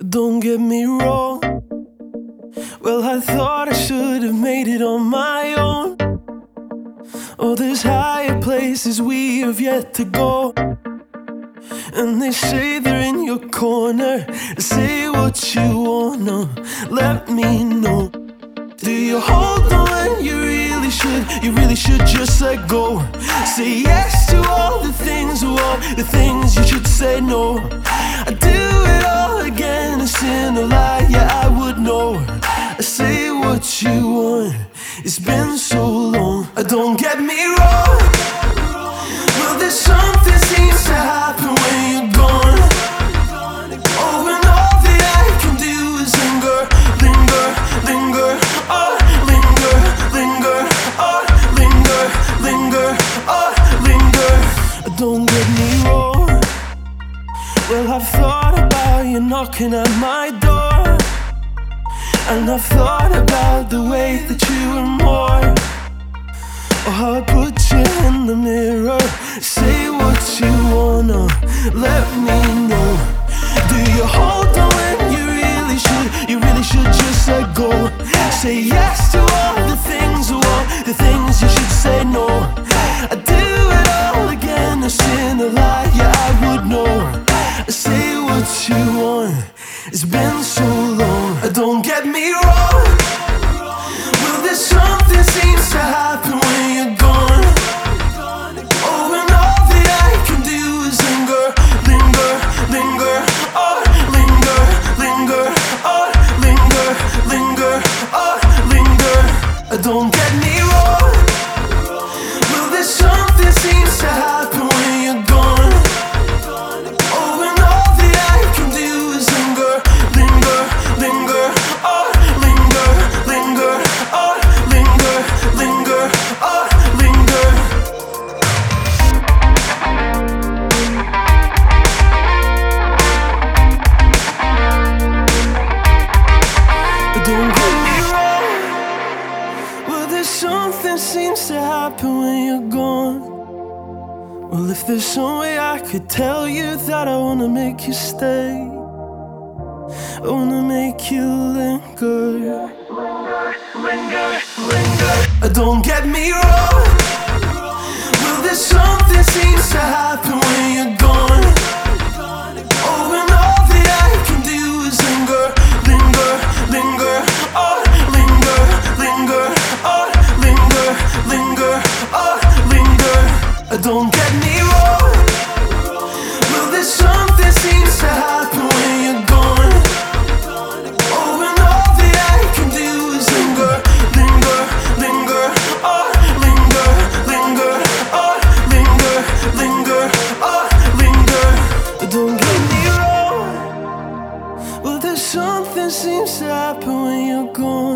Don't get me wrong. Well, I thought I should have made it on my own. Oh, there's higher places we have yet to go. And they say they're in your corner. Say what you wanna, let me know. Do you hold on when you really should? You really should just let go. Say yes to all the things you should say no. I do it all again, a sin, a lie, yeah, I would know. I say what you want, it's been so long. Don't get me wrong. Well, there's something seems to happen when you're gone. Oh, and all that I can do is linger, linger, linger, oh, linger, linger, oh, linger, linger, oh, linger. Don't get me wrong. Well, I've thought about you knocking at my door, and I've thought about the way that you were more. Oh, how I put you in the mirror. Say what you wanna, let me know. Do you hold on when you really should? You really should just let go. Say yes to all the things you should say no. I do it all again, a sin, a lie, yeah, I would know. Say what you want, it's been so long. Don't get me wrong. Well, there's something seems to happen when you're gone. Oh, and all that I can do is linger, linger, linger, oh, linger, linger, oh, linger, linger, oh, linger. Don't get me wrong. Well, there's something seems to happen when you're gone. Oh, and all that I can do is linger, linger, linger, oh, linger, linger, oh, linger, linger, oh, linger. Don't get me wrong. Well, there's something seems to happen when you're gone. Well, if there's some way I could tell you that I wanna make you stay, I wanna make you linger, linger, linger. Don't get me wrong. Well, there's something seems to happen when you're gone. Oh, and all that I can do is linger, linger, linger, oh, linger, linger, oh, linger, linger, oh, linger. Don't get me wrong. Well, there's something seems to happen when you're gone. Oh, and all that I can do is linger, linger, linger, oh, linger, linger, oh, linger, linger, oh, linger. Don't get me wrong. Well, there's something seems to happen when you're gone.